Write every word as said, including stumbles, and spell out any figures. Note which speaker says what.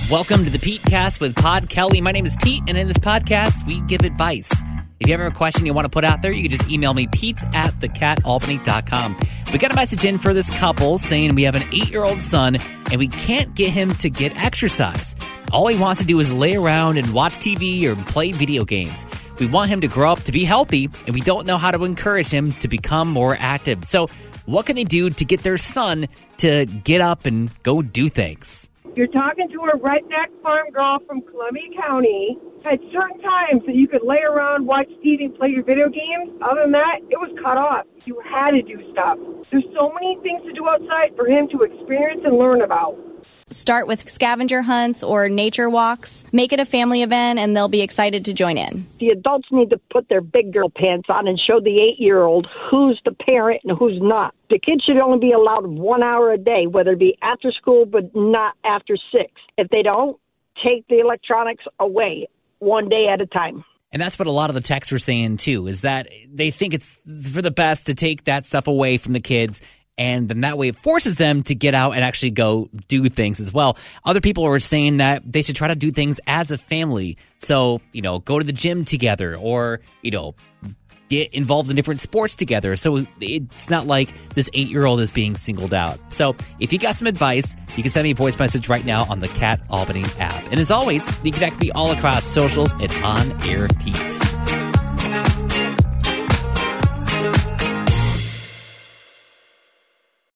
Speaker 1: Welcome to the Pete Cast with Pod Kelly. My name is Pete, and in this podcast, we give advice. If you have a question you want to put out there, you can just email me, pete at the cat albany dot com. We got a message in for this couple saying we have an eight-year-old son, and we can't get him to get exercise. All he wants to do is lay around and watch T V or play video games. We want him to grow up to be healthy, and we don't know how to encourage him to become more active. So what can they do to get their son to get up and go do things?
Speaker 2: You're talking to a redneck farm girl from Columbia County. At certain times that you could lay around, watch T V, play your video games. Other than that, it was cut off. You had to do stuff. There's so many things to do outside for him to experience and learn about.
Speaker 3: Start with scavenger hunts or nature walks. Make it a family event, and they'll be excited to join in.
Speaker 4: The adults need to put their big girl pants on and show the eight-year-old who's the parent and who's not. The kids should only be allowed one hour a day, whether it be after school, but not after six. If they don't, take the electronics away one day at a time.
Speaker 1: And that's what a lot of the texts were saying, too, is that they think it's for the best to take that stuff away from the kids. And then that way it forces them to get out and actually go do things as well. Other people were saying that they should try to do things as a family. So, you know, go to the gym together or, you know, get involved in different sports together. So it's not like this eight-year-old is being singled out. So if you got some advice, you can send me a voice message right now on the Cat Albany app. And as always, you can connect me all across socials at On Air Pete.